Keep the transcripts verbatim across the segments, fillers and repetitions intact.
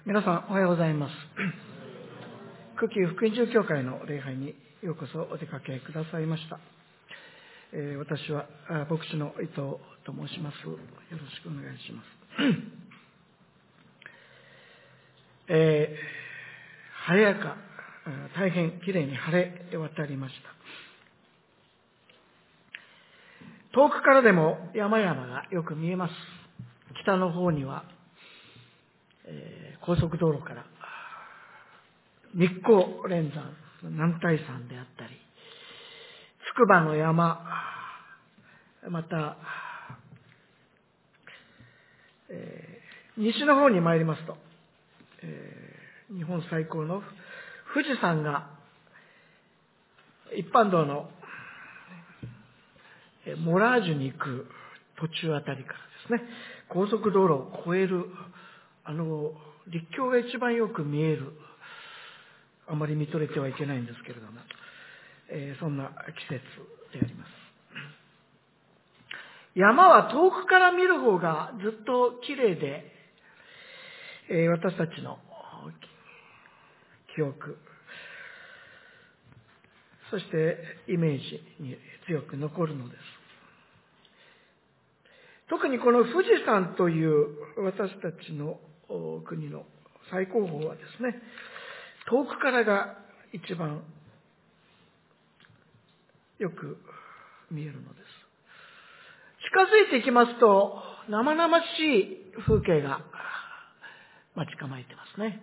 皆さんおはようございます。久喜福音住教会の礼拝にようこそお出かけくださいました。えー、私は牧師の伊藤と申します。よろしくお願いします。えー、晴れやか、大変きれいに晴れ渡りました。遠くからでも山々がよく見えます。北の方には、えー、高速道路から日光連山、男体山であったり、筑波の山、また、えー、西の方に参りますと、えー、日本最高の富士山が一般道のモラージュに行く途中あたりからですね、高速道路を越える、あの、陸橋が一番よく見える、あまり見とれてはいけないんですけれども、えー、そんな季節であります。山は遠くから見る方がずっと綺麗で、えー、私たちの記憶、そしてイメージに強く残るのです。特にこの富士山という私たちの国の最高峰はですね、遠くからが一番よく見えるのです。近づいていきますと、生々しい風景が待ち構えてますね。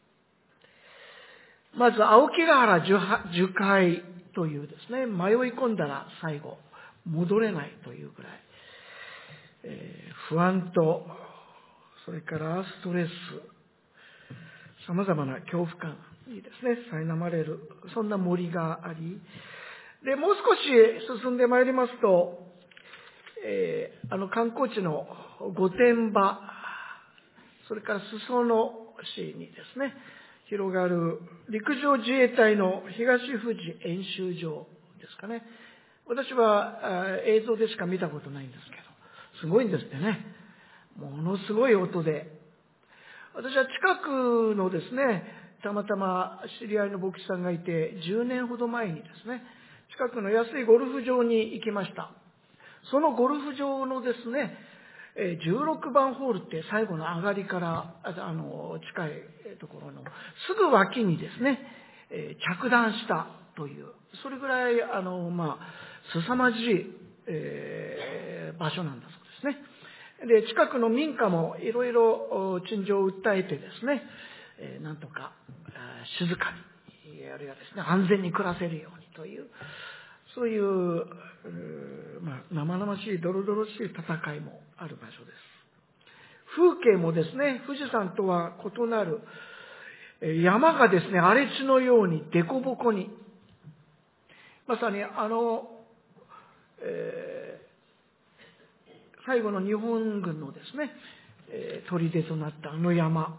まず、青木ヶ原樹海というですね、迷い込んだら最後、戻れないというぐらい、えー、不安と、それからストレス、様々な恐怖感にですね、苛まれる、そんな森があり、で、もう少し進んでまいりますと、えー、あの観光地の御殿場、それから裾野市にですね、広がる陸上自衛隊の東富士演習場ですかね。私は映像でしか見たことないんですけど、すごいんですってね。ものすごい音で。私は近くのですね、たまたま知り合いの牧師さんがいて、じゅうねんほど前にですね、近くの安いゴルフ場に行きました。そのゴルフ場のですね、じゅうろくばんホールって最後の上がりからあの近いところのすぐ脇にですね、着弾したという、それぐらいあの、まあ、凄まじい、えー、場所なんだそうですね。で、近くの民家もいろいろ陳情を訴えてですね、えー、なんとか静かに、あるいはですね、安全に暮らせるようにという、そういう、まあ、生々しい、ドロドロしい戦いもある場所です。風景もですね、富士山とは異なる、山がですね、荒れ地のように凸凹に、まさにあの、えー、最後の日本軍のですね、えー、砦となったあの山、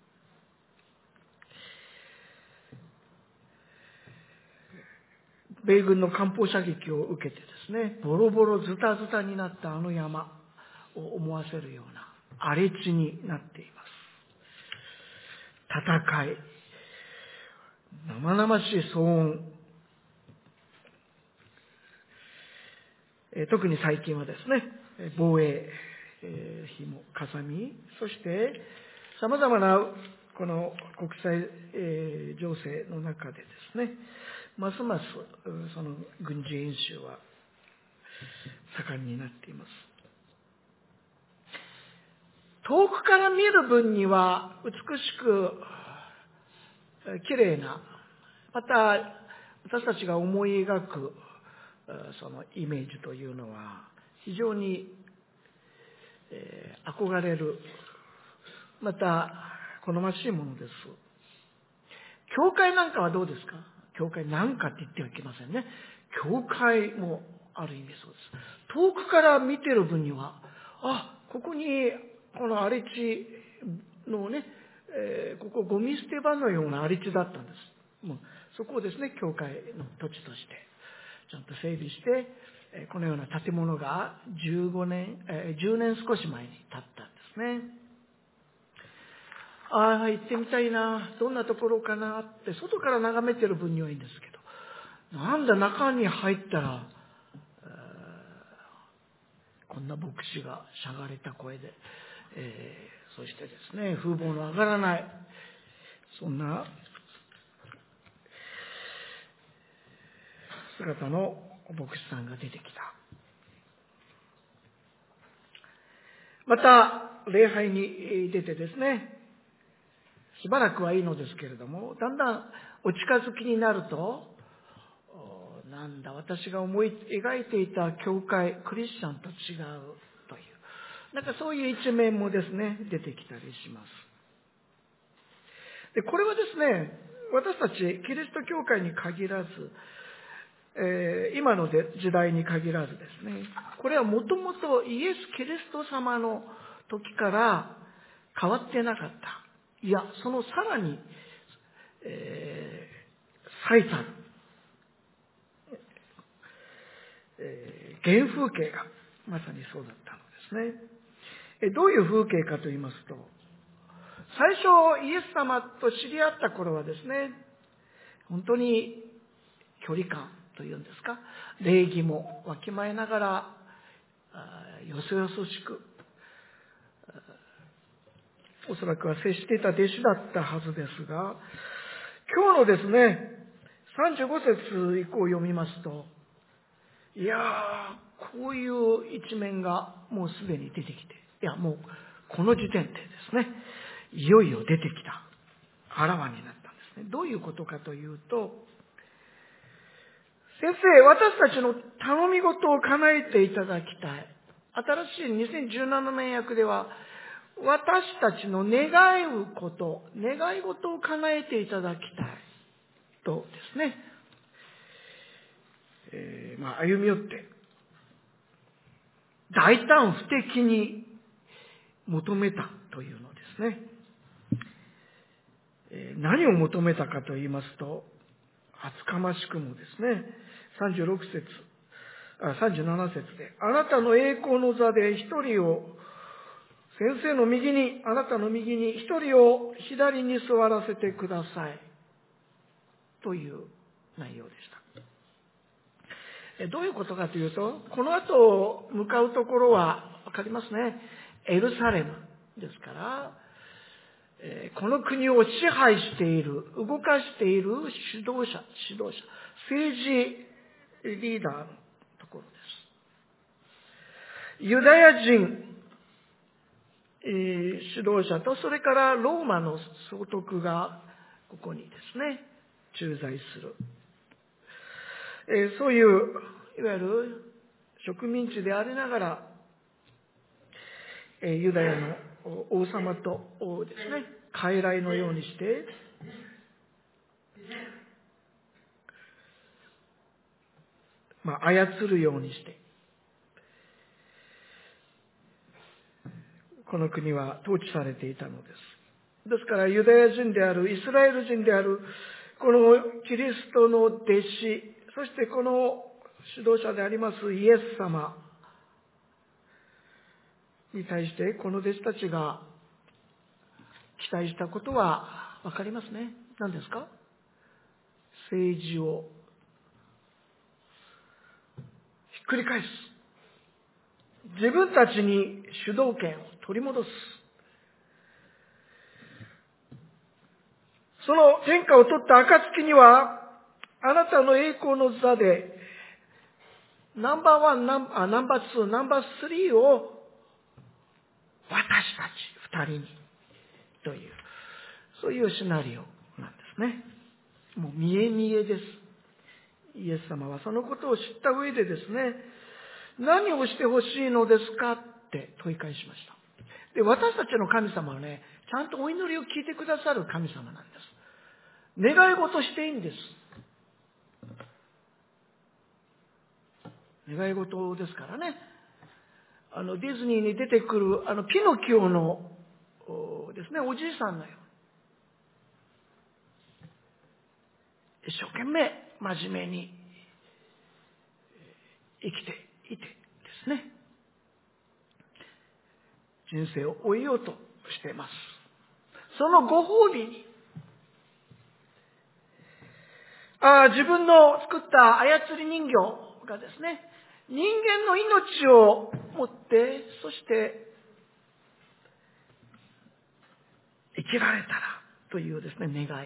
米軍の艦砲射撃を受けてですね、ボロボロズタズタになったあの山を思わせるような荒れ地になっています。戦い、生々しい騒音、えー、特に最近はですね、防衛費もかさみ、そして様々なこの国際、えー、情勢の中でですね、ますますその軍事演習は盛んになっています。遠くから見る分には美しく綺麗な、また私たちが思い描くそのイメージというのは非常に、えー、憧れる、また好ましいものです。教会なんかはどうですか？教会なんかって言ってはいけませんね。教会もある意味そうです。遠くから見てる分には、あ、ここにこの荒れ地のね、えー、ここゴミ捨て場のような荒れ地だったんです。もうそこをですね、教会の土地としてちゃんと整備して、えー、このような建物がじゅうごねん、えー、じゅうねん少し前に建ったんですね。 ああ、行ってみたいな、どんなところかなって、外から眺めてる分にはいいんですけど、なんだ中に入ったら、こんな牧師がしゃがれた声で、えー、そしてですね、風貌の上がらない、そんな姿の牧師さんが出てきた。また、礼拝に出てですね、しばらくはいいのですけれども、だんだんお近づきになると、なんだ、私が思い描いていた教会、クリスチャンと違うという、なんかそういう一面もですね、出てきたりします。で、これはですね、私たちキリスト教会に限らず、えー、今の時代に限らずですね、これはもともとイエス・キリスト様の時から変わってなかった。いや、そのさらに、えー、最たる、えー、原風景がまさにそうだったのですね。えどういう風景かと言いますと、最初イエス様と知り合った頃はですね、本当に距離感というんですか、礼儀もわきまえながら、よそよそしく、おそらくは接していた弟子だったはずですが、今日のですね、さんじゅうご節以降を読みますと、いやー、こういう一面がもうすでに出てきて、いや、もうこの時点でですね、いよいよ出てきた、あらわになったんですね。どういうことかというと、先生、私たちの頼み事を叶えていただきたい。新しいにせんじゅうななねん訳では、私たちの願うこと、願い事を叶えていただきたいとですね、えー、まあ歩み寄って大胆不敵に求めたというのですね。えー、何を求めたかと言いますと、厚かましくもですね、さんじゅうろく節、あさんじゅうなな節で、あなたの栄光の座で一人を先生の右に、あなたの右に一人を左に座らせてくださいという内容でした。どういうことかというと、この後向かうところはわかりますね。エルサレムですから、この国を支配している、動かしている指導者、指導者、政治リーダーのところです。ユダヤ人指導者と、それからローマの総督がここにですね、駐在する。えー、そういう、いわゆる植民地でありながら、えー、ユダヤの王様とですね、傀儡のようにして、まあ、操るようにして、この国は統治されていたのです。ですから、ユダヤ人である、イスラエル人である、このキリストの弟子、そしてこの指導者でありますイエス様に対して、この弟子たちが期待したことはわかりますね。何ですか？政治をひっくり返す。自分たちに主導権を取り戻す。その天下を取った暁には、あなたの栄光の座で、ナンバーワン、ナンバー、ナンバーツー、ナンバースリーを私たち二人にという、そういうシナリオなんですね。もう見え見えです。イエス様はそのことを知った上でですね、何をしてほしいのですかって問い返しました。で、私たちの神様はね、ちゃんとお祈りを聞いてくださる神様なんです。願い事していいんです。願い事ですからね。あのディズニーに出てくるあのピノキオのですね、おじいさんのように一生懸命真面目に生きていてですね、人生を終えようとしています。 そのご褒美に、あ自分の作った操り人形がですね、人間の命を持って、そして生きられたらというですね、願いを。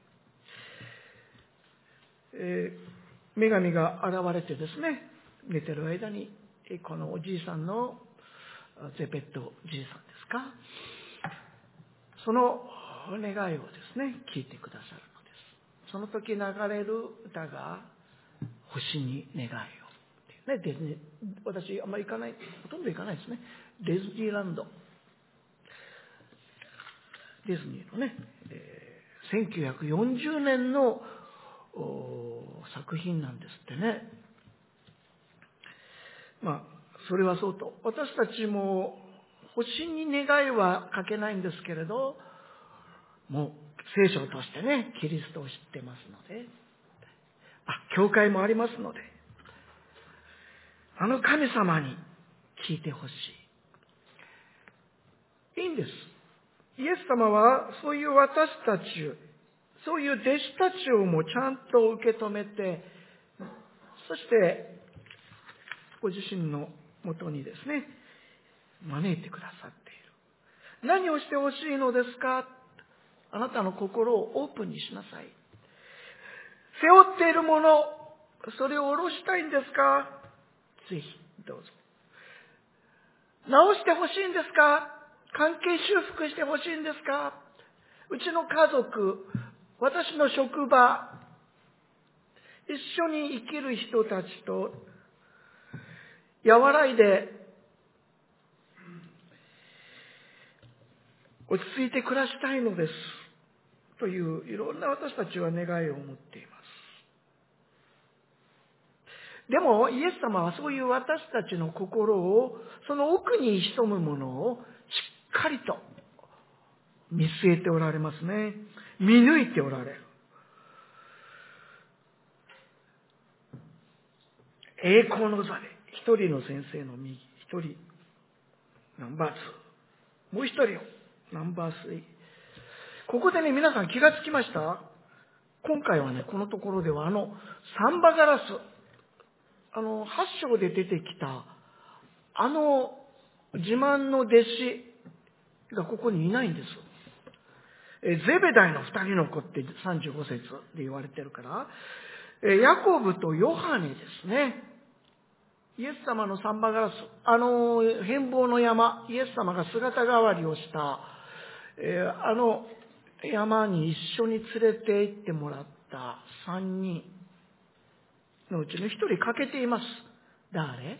えー、女神が現れてですね、寝てる間に、このおじいさんのゼペットじいさんですか、その願いをですね、聞いてくださるのです。その時流れる歌が、星に願いを。ね、ディズニー、私あんまり行かない、ほとんど行かないですね。ディズニーランド。ディズニーのね、えー、せんきゅうひゃくよんじゅうねんの作品なんですってね。まあ、それはそうと。私たちも星に願いはかけないんですけれど、もう聖書としてね、キリストを知ってますので、あ、教会もありますので、あの神様に聞いてほしい。いいんです。イエス様はそういう私たち、そういう弟子たちをもちゃんと受け止めて、そしてご自身のもとにですね、招いてくださっている。何をしてほしいのですか？あなたの心をオープンにしなさい。背負っているもの、それを下ろしたいんですか？ぜひどうぞ。直してほしいんですか？関係修復してほしいんですか？うちの家族、私の職場、一緒に生きる人たちと和らいで落ち着いて暮らしたいのですといういろんな私たちは願いを持っています。でもイエス様はそういう私たちの心を、その奥に潜むものをしっかりと見据えておられますね。見抜いておられる。栄光の座で一人の先生の右、一人ナンバーツー、もう一人をナンバースリー。ここでね、皆さん気がつきました？今回はね、このところではあのサンバガラス、あのはっ章で出てきたあの自慢の弟子がここにいないんです。えゼベダイの二人の子ってさんじゅうご節で言われてるから、えヤコブとヨハネですね。イエス様のサンバガラス、あの変貌の山、イエス様が姿変わりをした、えー、あの山に一緒に連れて行ってもらった三人のうちの一人欠けています。誰？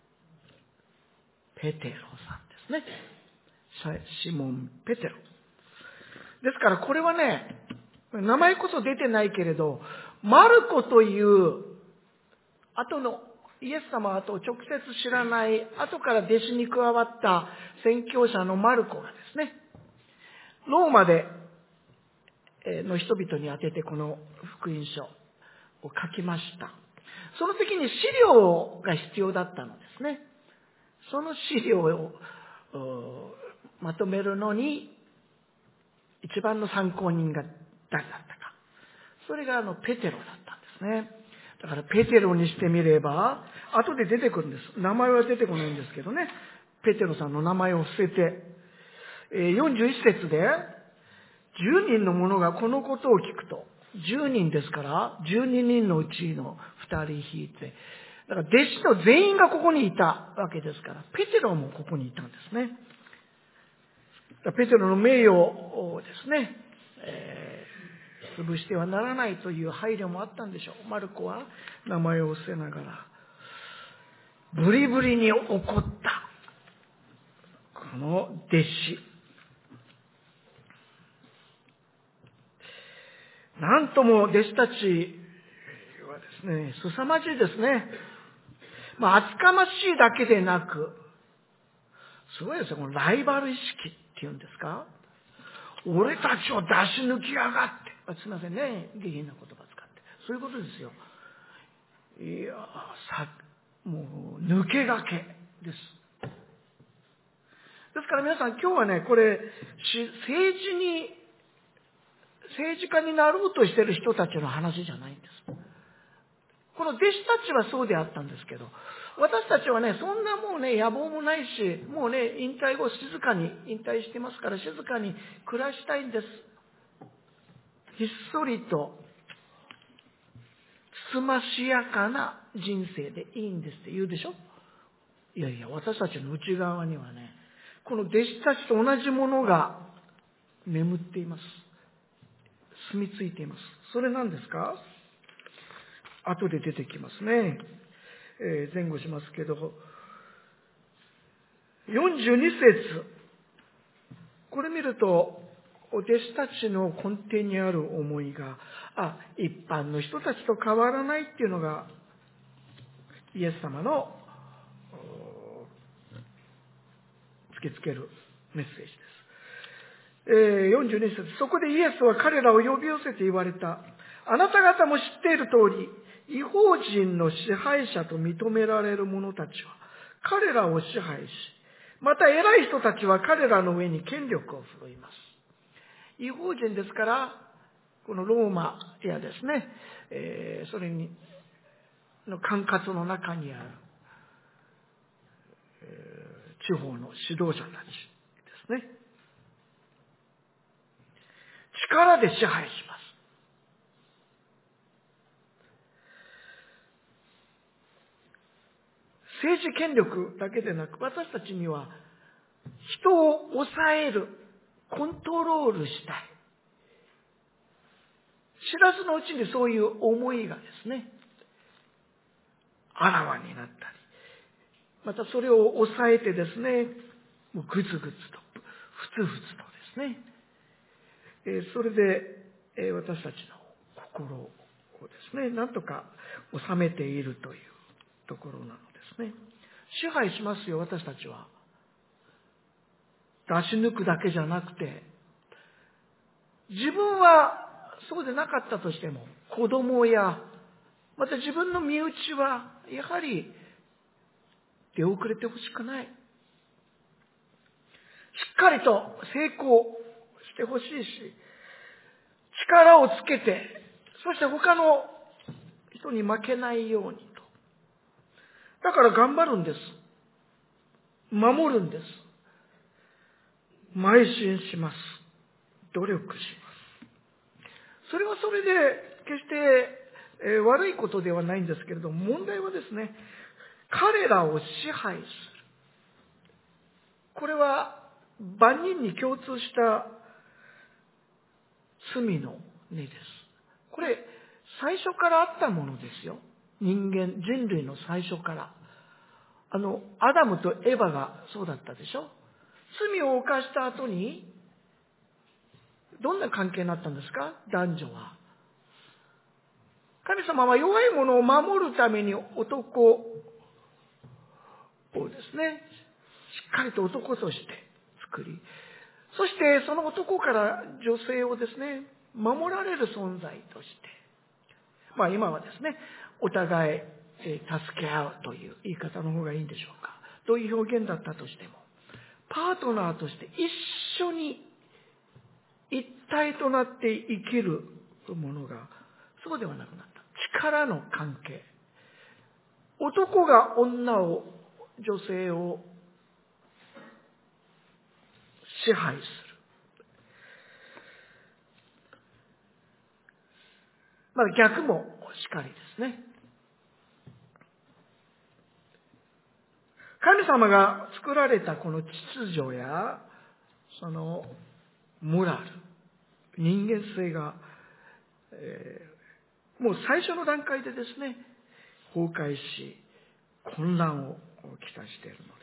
ペテロさんですね。シモン・ペテロ。ですからこれはね、名前こそ出てないけれど、マルコという後のイエス様と直接知らない後から弟子に加わった宣教者のマルコがですね、ローマでの人々に当ててこの福音書を書きました。その時に資料が必要だったのですね。その資料をまとめるのに一番の参考人が誰だったか。それがあのペテロだったんですね。だからペテロにしてみれば、後で出てくるんです。名前は出てこないんですけどね。ペテロさんの名前を伏せて、よんじゅういち節で、じゅうにんの者がこのことを聞くと、じゅうにんですから、じゅうににんのうちのふたり引いて、だから弟子の全員がここにいたわけですから、ペテロもここにいたんですね。ペテロの名誉をですね、えー、潰してはならないという配慮もあったんでしょう。マルコは名前を伏せながら、ブリブリに怒った、この弟子。なんとも弟子たちはですね、凄まじいですね。まあ、厚かましいだけでなく、すごいですよ、このライバル意識っていうんですか。俺たちを出し抜きやがって。すみませんね、下品な言葉使って。そういうことですよ。いやさ、もう抜け駆けです。ですから皆さん今日はね、これ、政治に政治家になろうとしている人たちの話じゃないんです。この弟子たちはそうであったんですけど、私たちはね、そんなもうね、野望もないし、もうね、引退後静かに、引退してますから静かに暮らしたいんです。ひっそりと、つつましやかな人生でいいんですって言うでしょ。いやいや、私たちの内側にはね、この弟子たちと同じものが眠っています。住み着いています。それなんですか？後で出てきますね。えー前後しますけど、よんじゅうに節、これ見ると、弟子たちの根底にある思いが、あ、一般の人たちと変わらないっていうのが、イエス様のお突きつけるメッセージです。えーよんじゅうに節、そこでイエスは彼らを呼び寄せて言われた。あなた方も知っている通り、異邦人の支配者と認められる者たちは彼らを支配し、また偉い人たちは彼らの上に権力を振るいます。異邦人ですから、このローマやですね、えーそれにの管轄の中にある、えー地方の指導者たちですね。力で支配します。政治権力だけでなく、私たちには人を抑える、コントロールしたい。知らずのうちにそういう思いがですね、あらわになったり、またそれを抑えてですね、もうぐつぐつと、ふつふつとですね、えーそれで、えー私たちの心をですね、なんとか収めているというところなのですね。支配しますよ、私たちは。出し抜くだけじゃなくて、自分はそうでなかったとしても、子供や、また自分の身内は、やはり出遅れてほしくない。しっかりと成功してほしいし、力をつけて、そして他の人に負けないようにと。だから頑張るんです。守るんです。邁進します。努力します。それはそれで決して、えー悪いことではないんですけれども、問題はですね、彼らを支配する。これは万人に共通した罪の根です。これ、最初からあったものですよ。人間、人類の最初から。あの、アダムとエヴァがそうだったでしょ。罪を犯した後に、どんな関係になったんですか、男女は。神様は弱い者を守るために男をですね、しっかりと男として作り、そしてその男から女性をですね、守られる存在として、まあ今はですね、お互い助け合うという言い方の方がいいんでしょうか。どういう表現だったとしても、パートナーとして一緒に一体となって生きるものがそうではなくなった。力の関係。男が女を、女性を支配する。まあ逆もしかりですね。神様が作られたこの秩序や、そのモラル、人間性が、えーもう最初の段階でですね、崩壊し、混乱をきたしているのです。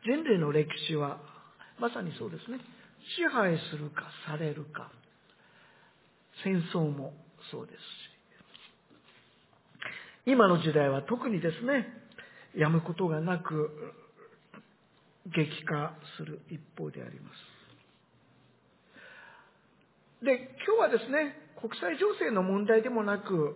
人類の歴史は、まさにそうですね。支配するかされるか。戦争もそうですし。今の時代は特にですね、やむことがなく、激化する一方であります。で、今日はですね、国際情勢の問題でもなく、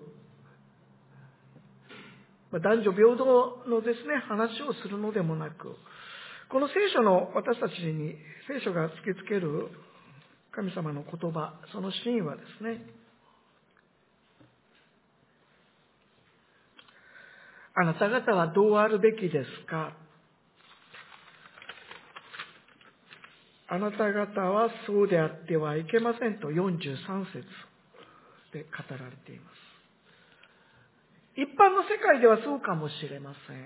男女平等のですね、話をするのでもなく、この聖書の私たちに、聖書が突きつける神様の言葉、その真はですね、あなた方はどうあるべきですか。あなた方はそうであってはいけませんとよんじゅうさん節で語られています。一般の世界ではそうかもしれません。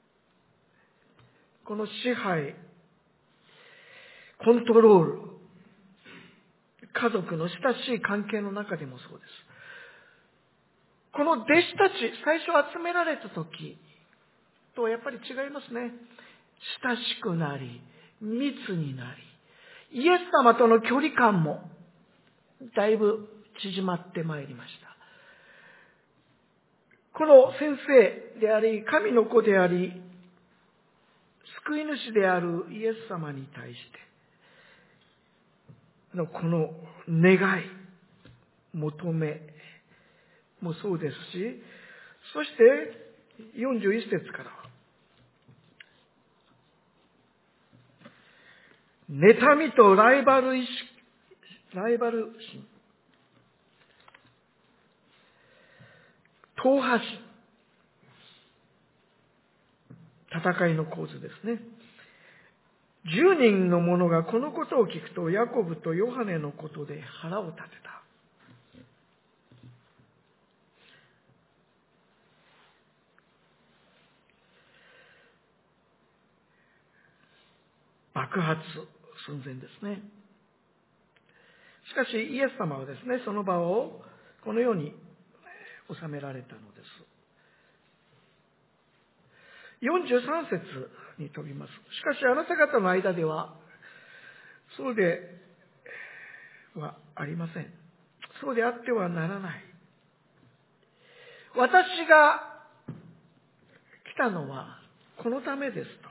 この支配、コントロール、家族の親しい関係の中でもそうです。この弟子たち、最初集められた時とはやっぱり違いますね。親しくなり、密になり、イエス様との距離感もだいぶ縮まってまいりました。この先生であり、神の子であり、救い主であるイエス様に対してのこの願い、求めもそうですし、そしてよんじゅういち節から妬みとライバル意識、ライバル心、党派心、戦いの構図ですね。十人の者がこのことを聞くと、ヤコブとヨハネのことで腹を立てた。爆発寸前ですね。しかしイエス様はですね、その場をこのように収められたのです。よんじゅうさん節に飛びます。しかしあなた方の間ではそうではありません。そうであってはならない。私が来たのはこのためですと。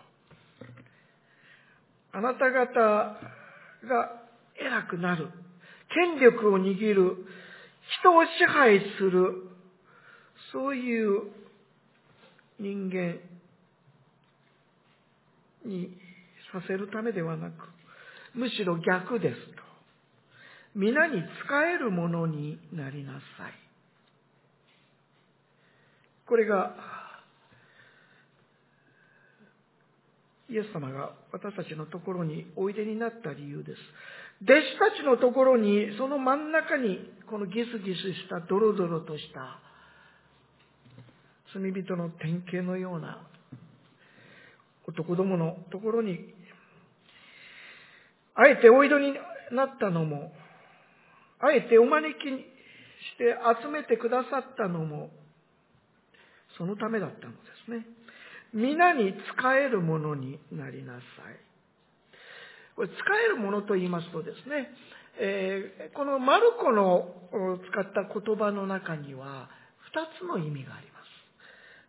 あなた方が偉くなる、権力を握る、人を支配する、そういう人間にさせるためではなく、むしろ逆ですと。皆に仕えるものになりなさい。これがイエス様が私たちのところにおいでになった理由です。弟子たちのところに、その真ん中にこのギスギスしたドロドロとした罪人の典型のような男どものところにあえておいでになったのも、あえてお招きして集めてくださったのもそのためだったのですね。皆に仕えるものになりなさい。これ仕えるものと言いますとですね、えー、このマルコの使った言葉の中には二つの意味があります。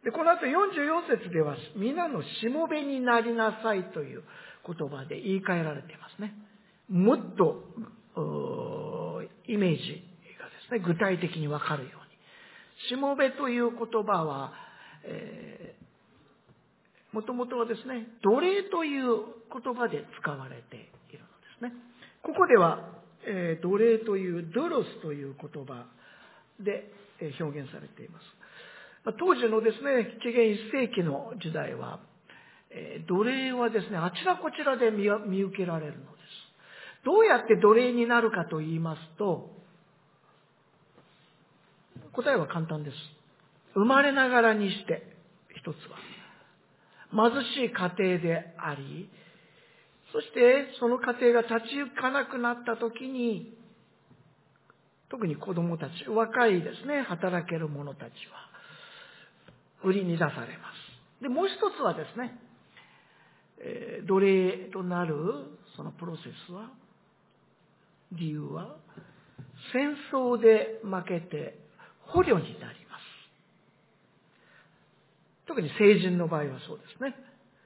で、この後よんじゅうよん節では皆のしもべになりなさいという言葉で言い換えられていますね。もっとイメージがですね、具体的にわかるように。しもべという言葉は、えーもともとはですね、奴隷という言葉で使われているのですね。ここでは、えー、奴隷というドロスという言葉で表現されています。当時のですね、紀元いっ世紀の時代は、えー、奴隷はですね、あちらこちらで 見, 見受けられるのです。どうやって奴隷になるかと言いますと、答えは簡単です。生まれながらにして、一つは。貧しい家庭であり、そしてその家庭が立ち行かなくなった時に、特に子供たち、若いですね、働ける者たちは売りに出されます。で、もう一つはですね、えー、奴隷となるそのプロセスは、理由は、戦争で負けて捕虜になります。特に成人の場合はそうですね。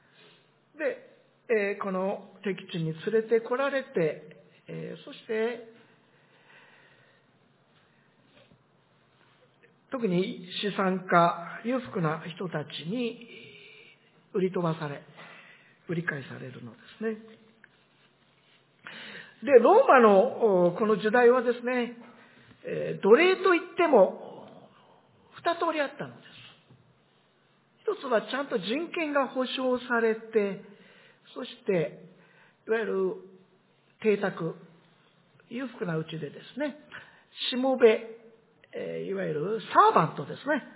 で、えー、この敵地に連れてこられて、えー、そして特に資産家、裕福な人たちに売り飛ばされ、売り買いされるのですね。 で、ローマのこの時代はですね、奴隷といっても二通りあったのです。一つはちゃんと人権が保障されて、そしていわゆる邸宅、裕福なうちでですね、しもべ、いわゆるサーバントですね。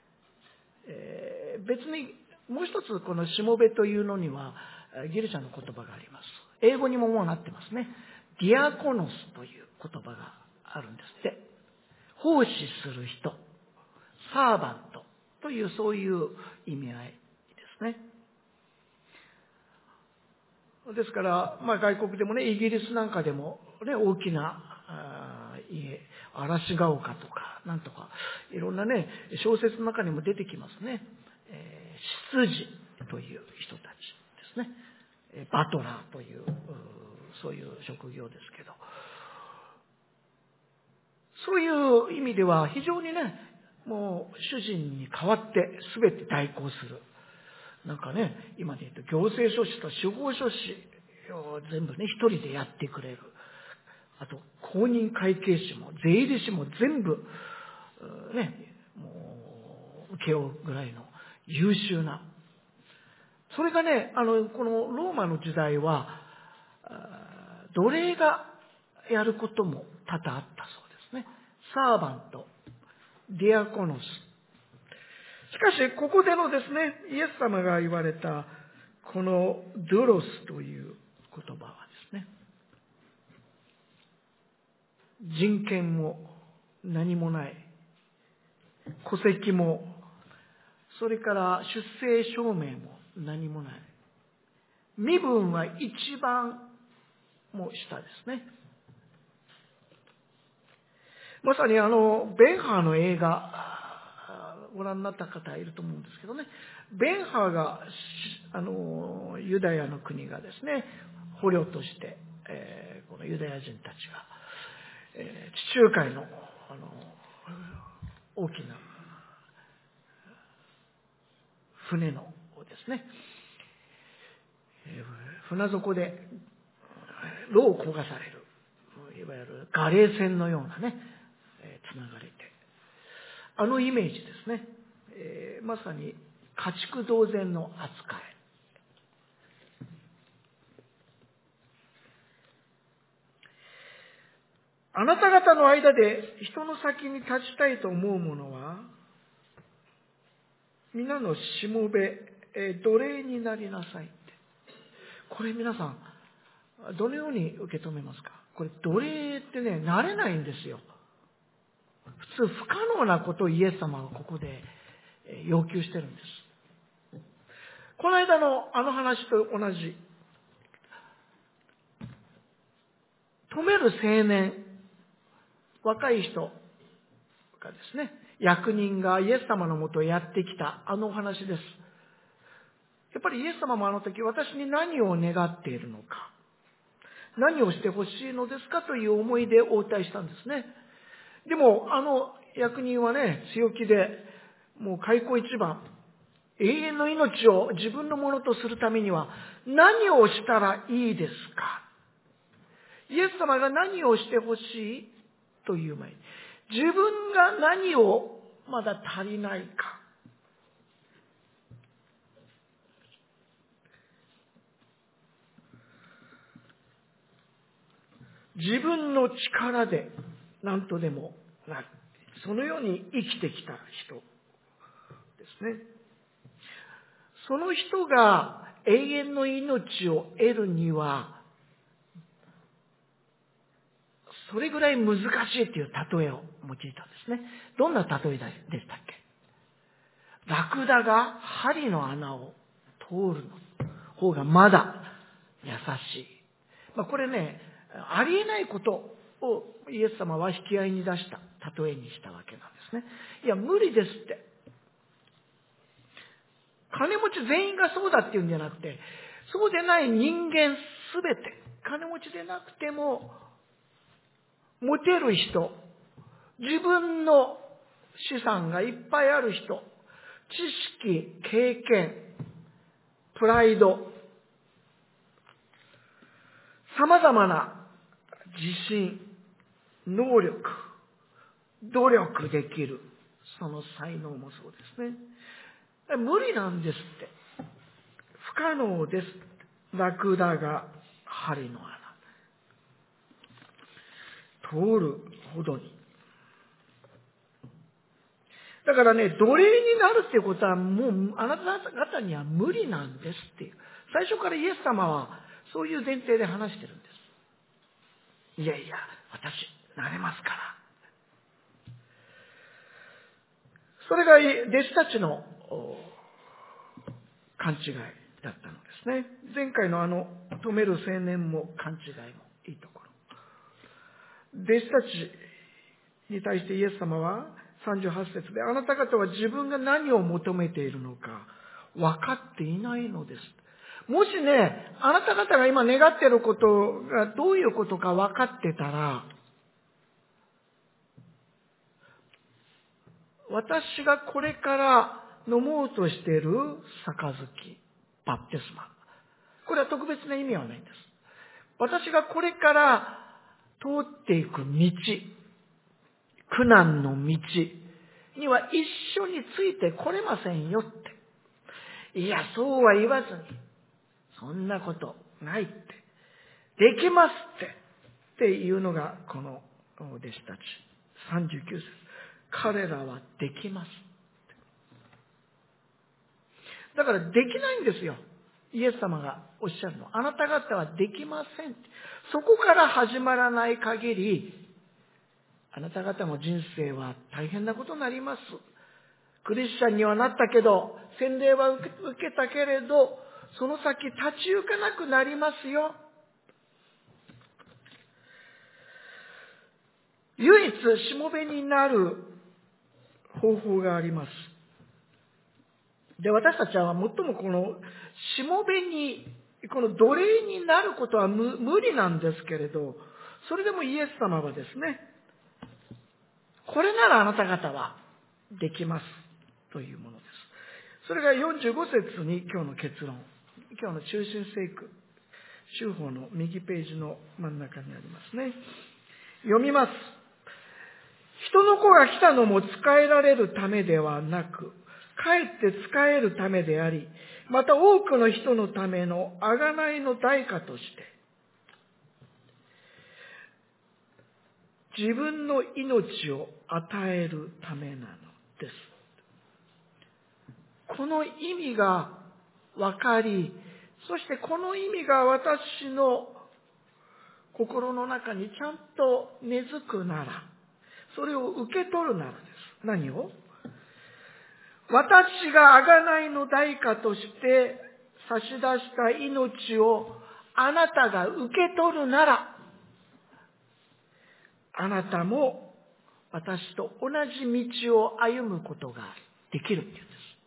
別にもう一つこのしもべというのにはギリシャの言葉があります。英語にももうなってますね。ディアコノスという言葉があるんですって。奉仕する人、サーバントというそういう意味合いですね。ですから、まあ、外国でもね、イギリスなんかでも、ね、大きな家、嵐が丘とか、なんとか、いろんなね、小説の中にも出てきますね。えー、執事という人たちですね。バトラーという、そういう職業ですけど、そういう意味では非常にね、もう主人に代わって全て代行する。なんかね、今で言うと行政書士と司法書士を全部ね、一人でやってくれる。あと、公認会計士も税理士も全部、ね、もう請け負うぐらいの優秀な。それがね、あの、このローマの時代は、奴隷がやることも多々あったそうですね。サーバント、ディアコノス。しかし、ここでのですね、イエス様が言われた、このドゥロスという言葉はですね、人権も何もない、戸籍も、それから出生証明も何もない、身分は一番も下ですね。まさにあの、ベンハーの映画、ご覧になった方いると思うんですけどね、ベンハーが、あの、ユダヤの国がですね、捕虜として、えー、このユダヤ人たちが、えー、地中海の、あの、大きな船のですね、えー、船底で、牢を焦がされる、いわゆるガレー船のようなね、えー、つながれて、あのイメージですね、えー、まさに家畜同然の扱い。あなた方の間で人の先に立ちたいと思う者は、皆のしもべ、えー、奴隷になりなさいって。これ皆さん、どのように受け止めますか？これ奴隷ってね、なれないんですよ。普通不可能なことをイエス様はここで要求してるんです。この間のあの話と同じ。止める青年、若い人がですね、役人がイエス様のもとへやってきたあのお話です。やっぱりイエス様もあの時、私に何を願っているのか、何をしてほしいのですかという思いで応対したんですね。でもあの役人はね、強気で、もう開口一番、永遠の命を自分のものとするためには何をしたらいいですか。イエス様が何をしてほしいという前に、自分が何をまだ足りないか。自分の力で何とでもなる。そのように生きてきた人ですね。その人が永遠の命を得るには、それぐらい難しいという例えを用いたんですね。どんな例えでしたっけ？ラクダが針の穴を通るの方がまだ優しい。まあ、これね、ありえないことをイエス様は引き合いに出した例えにしたわけなんですね。いや、無理ですって。金持ち全員がそうだっていうんじゃなくて、そうでない人間すべて、金持ちでなくても持てる人、自分の資産がいっぱいある人、知識、経験、プライド、様々な自信、能力、努力できる、その才能もそうですね。無理なんですって。不可能です。ラクダが針の穴。通るほどに。だからね、奴隷になるっていうことはもうあなた方には無理なんですっていう。最初からイエス様はそういう前提で話してるんです。いやいや、私、なれますから。それが弟子たちの勘違いだったのですね。前回のあの止める青年も勘違いもいいところ。弟子たちに対してイエス様はさんじゅうはち節で、あなた方は自分が何を求めているのか分かっていないのです。もしね、あなた方が今願っていることがどういうことか分かってたら、私がこれから飲もうとしている杯、バプテスマ。これは特別な意味はないんです。私がこれから通っていく道、苦難の道には一緒についてこれませんよって。いや、そうは言わずに、そんなことないって。できますって。っていうのがこの弟子たち。さんじゅうきゅう節。彼らはできます。だからできないんですよ。イエス様がおっしゃるの。あなた方はできません。そこから始まらない限り、あなた方の人生は大変なことになります。クリスチャンにはなったけど、洗礼は受け、受けたけれど、その先立ち行かなくなりますよ。唯一しもべになる方法があります。で、私たちは最もこのしもべに、この奴隷になることは 無, 無理なんですけれど、それでもイエス様はですね、これならあなた方はできますというものです。それがよんじゅうご節に今日の結論、今日の中心聖句、修法の右ページの真ん中にありますね。読みます。人の子が来たのも仕えられるためではなく、かえって仕えるためであり、また多くの人のための贖いの代価として、自分の命を与えるためなのです。この意味が分かり、そしてこの意味が私の心の中にちゃんと根付くなら、それを受け取るならです。何を？私が贖いの代価として差し出した命をあなたが受け取るなら、あなたも私と同じ道を歩むことができるっていうんです。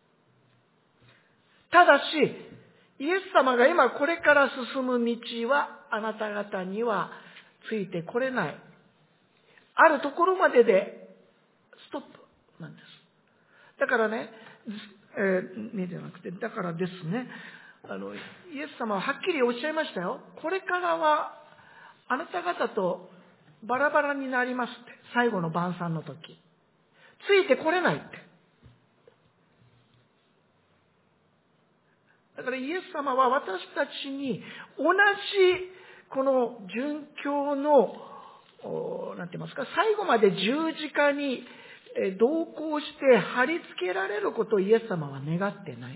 ただし、イエス様が今これから進む道はあなた方にはついてこれない。あるところまででストップなんです。だからね、えー、ねじゃなくて、だからですね、あの、イエス様ははっきりおっしゃいましたよ。これからはあなた方とバラバラになりますって。最後の晩餐の時。ついてこれないって。だからイエス様は私たちに同じこの殉教の、なんて言いますか、最後まで十字架に同行して貼り付けられることをイエス様は願ってないん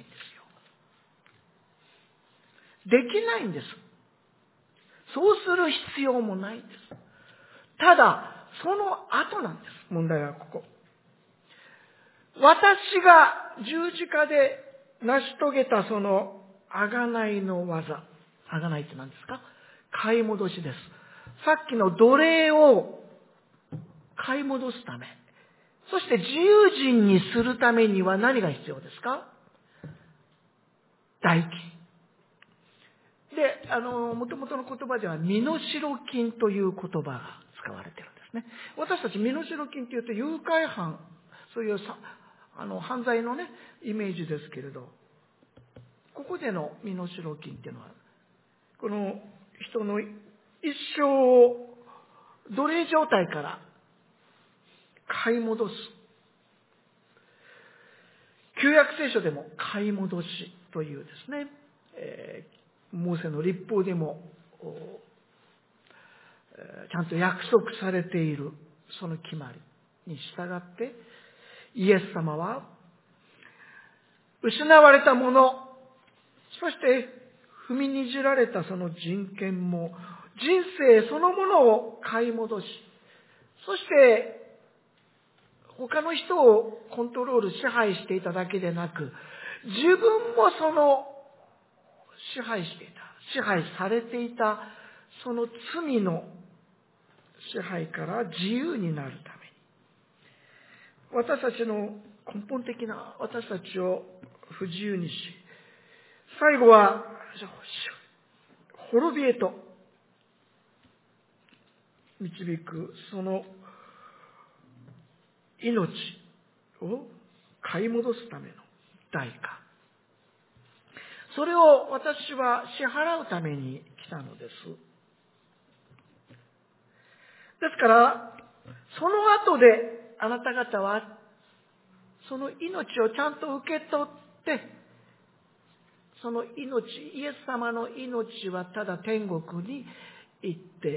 ですよ。できないんです。そうする必要もないんです。ただ、その後なんです。問題はここ。私が十字架で成し遂げたその贖いの技。贖いって何ですか？買い戻しです。さっきの奴隷を買い戻すため。そして自由人にするためには何が必要ですか？代金。で、あの、もともとの言葉では身代金という言葉が使われているんですね。私たち身代金というと誘拐犯、そういうさあの犯罪のね、イメージですけれど、ここでの身代金っていうのは、この人の一生を奴隷状態から買い戻す。旧約聖書でも買い戻しというですね、えー、モーセの律法でもちゃんと約束されているその決まりに従って、イエス様は失われたもの、そして踏みにじられたその人権も、人生そのものを買い戻し、そして他の人をコントロール、支配していただけでなく、自分もその支配していた、支配されていたその罪の支配から自由になるために、私たちの根本的な私たちを不自由にし、最後は滅びへと導くその命を買い戻すための代価、それを私は支払うために来たのです。ですからその後であなた方はその命をちゃんと受け取って、その命、イエス様の命はただ天国に行って、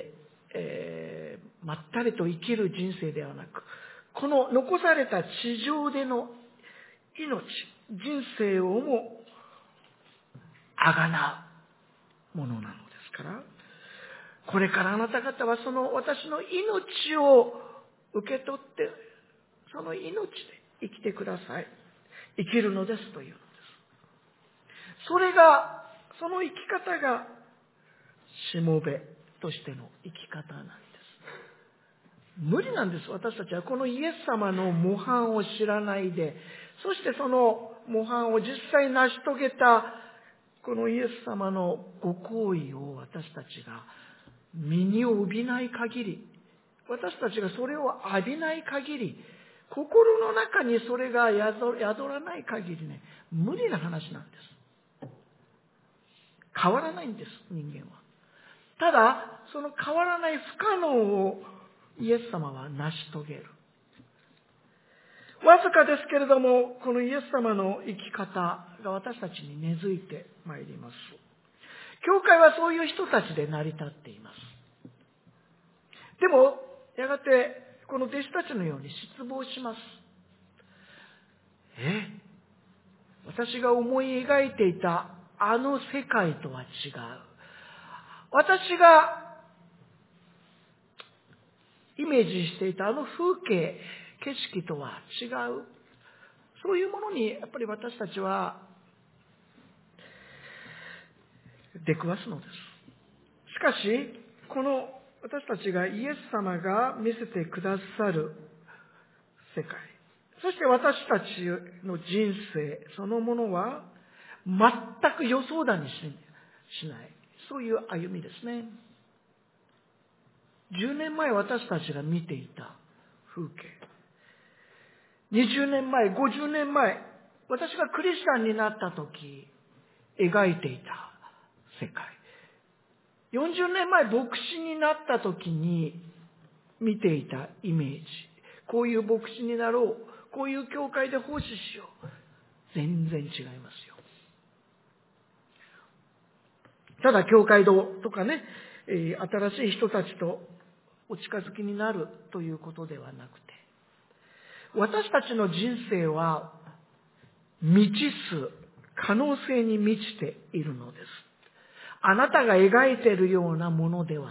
えー、まったりと生きる人生ではなく、この残された地上での命、人生をもあがなうものなのですから、これからあなた方はその私の命を受け取って、その命で生きてください。生きるのですというのです。それが、その生き方がしもべとしての生き方なんです。無理なんです。私たちはこのイエス様の模範を知らないで、そしてその模範を実際成し遂げたこのイエス様のご行為を私たちが身に帯びない限り、私たちがそれを浴びない限り、心の中にそれが宿らない限りね、無理な話なんです。変わらないんです、人間は。ただ、その変わらない不可能をイエス様は成し遂げる。わずかですけれども、このイエス様の生き方が私たちに根付いてまいります。教会はそういう人たちで成り立っています。でも、やがてこの弟子たちのように失望します。え、私が思い描いていたあの世界とは違う。私がイメージしていたあの風景、景色とは違う。そういうものにやっぱり私たちは出くわすのです。しかし、この私たちがイエス様が見せてくださる世界、そして私たちの人生そのものは全く予想だにしない、そういう歩みですね。じゅうねんまえ私たちが見ていた風景、にじゅうねんまえ、ごじゅうねんまえ、私がクリスチャンになった時描いていた世界、よんじゅうねんまえ牧師になった時に見ていたイメージ、こういう牧師になろう、こういう教会で奉仕しよう、全然違いますよ。ただ教会堂とかね、新しい人たちとお近づきになるということではなくて、私たちの人生は未知数、可能性に満ちているのです。あなたが描いているようなものではない。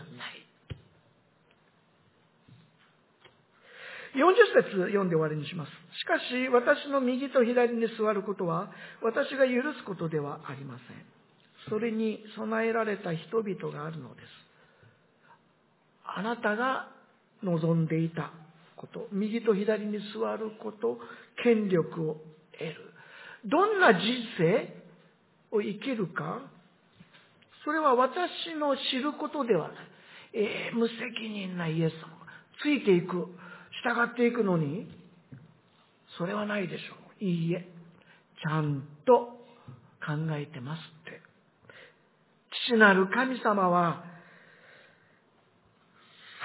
よんじゅっ節読んで終わりにします。しかし私の右と左に座ることは私が許すことではありません。それに備えられた人々があるのです。あなたが望んでいたこと、右と左に座ること、権力を得る。どんな人生を生きるか、それは私の知ることではない。えー、無責任なイエス様がついていく、従っていくのに、それはないでしょう。いいえ、ちゃんと考えてますって。父なる神様は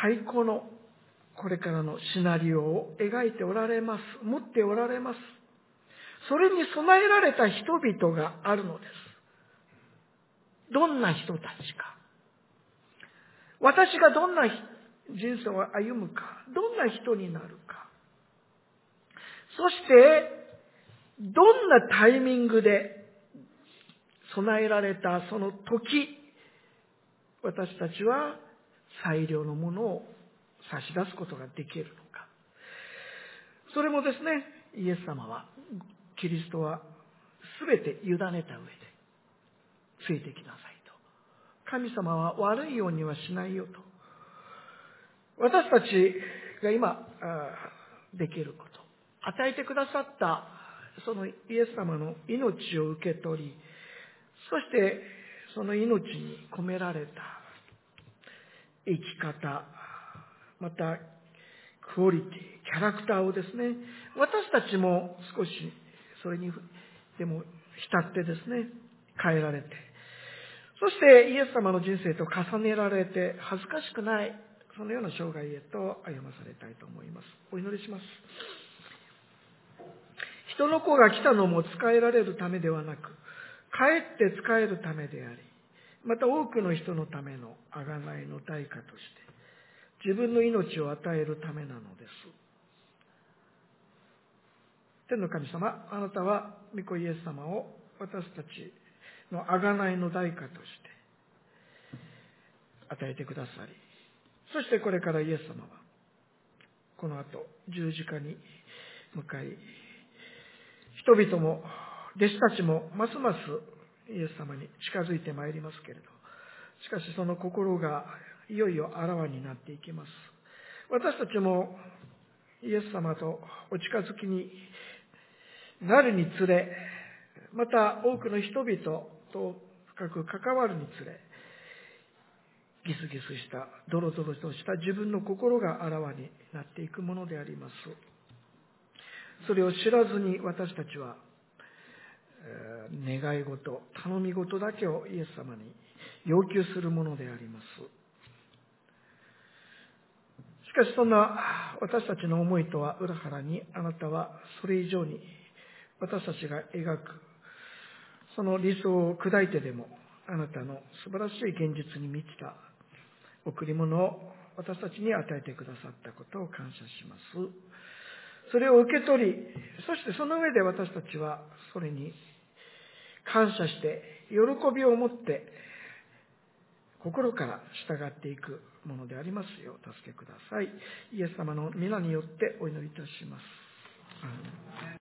最高のこれからのシナリオを描いておられます。持っておられます。それに備えられた人々があるのです。どんな人たちか。私がどんな人生を歩むか。どんな人になるか。そして、どんなタイミングで備えられたその時、私たちは最良のものを差し出すことができるのか。それもですね、イエス様は、キリストは全て委ねた上で、ついてきなさいと。神様は悪いようにはしないよと。私たちが今できること、与えてくださったそのイエス様の命を受け取り、そしてその命に込められた生き方、またクオリティ、キャラクターをですね、私たちも少しそれにでも浸ってですね、変えられて、そしてイエス様の人生と重ねられて恥ずかしくない、そのような生涯へと歩まされたいと思います。お祈りします。人の子が来たのも仕えられるためではなく、かえって仕えるためであり、また多くの人のための贖いの代価として自分の命を与えるためなのです。天の神様、あなたは御子イエス様を私たちの贖いの代価として与えてくださり、そしてこれからイエス様はこの後十字架に向かい、人々も弟子たちもますますイエス様に近づいてまいりますけれど、しかしその心がいよいよあらわになっていきます。私たちもイエス様とお近づきになるにつれ、また多くの人々と深く関わるにつれ、ギスギスしたドロドロとした自分の心があらわになっていくものであります。それを知らずに私たちは願い事、頼み事だけをイエス様に要求するものであります。しかしそんな私たちの思いとは裏腹に、あなたはそれ以上に私たちが描くその理想を砕いてでも、あなたの素晴らしい現実に満ちた贈り物を私たちに与えてくださったことを感謝します。それを受け取り、そしてその上で私たちはそれに感謝して喜びを持って心から従っていくものでありますよう助けください。イエス様の皆によってお祈りいたします。